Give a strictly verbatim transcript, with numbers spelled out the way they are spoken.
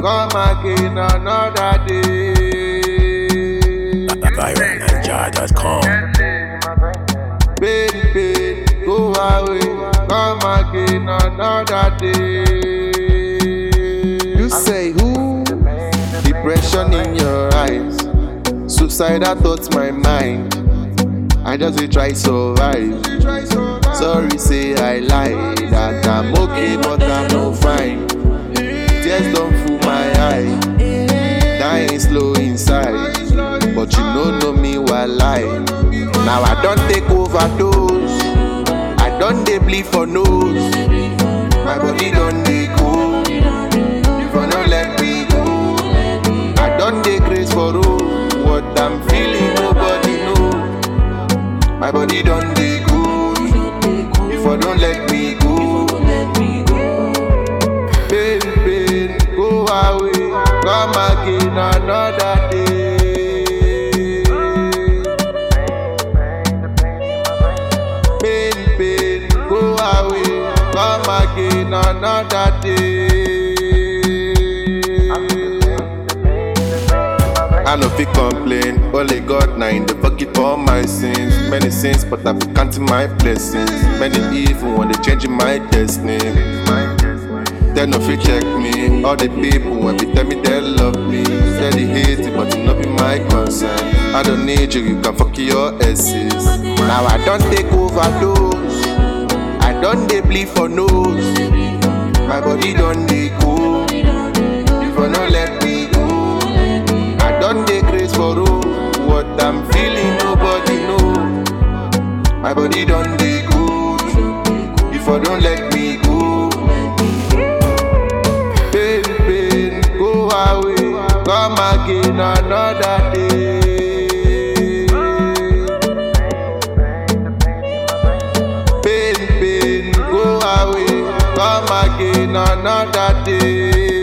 come again another day. Viral Ninja dot com. Pain, pain, go away, come again another day. You say who? Depression in your eyes, suicidal thoughts my mind. I just dey try survive. Sorry say I lie, that I'm okay but I'm no fine. Tears don't fool my eye, dying slow inside. But you no know me while I. Now I don't take overdose, I don't dey bleed for nose. My body don't dey go, if I no let me go. I don't dey craze for road, what I'm feeling nobody know. My body don't dey go, if I don't let me go. Pain, pain, go away, come again another day. Pain, pain, go away, come again another day. I no fit complain, only God na in the bucket for my sins. Many sins, but I fit counting my blessings. Many evil when they changing my destiny. They no fit check me. All the people when they tell me they love me, say they hate it, but it no be my concern. I don't need you, you can fuck your exes. Now I don't take overdose, I don't dey bleed for nose. My body don't dey go, if I no let me go. I don't dey craze for road, what I'm feeling nobody know. My body don't dey go, if I don't let me go. Pain, pain, go away, come again another day. Pain, pain, go away, come again another day.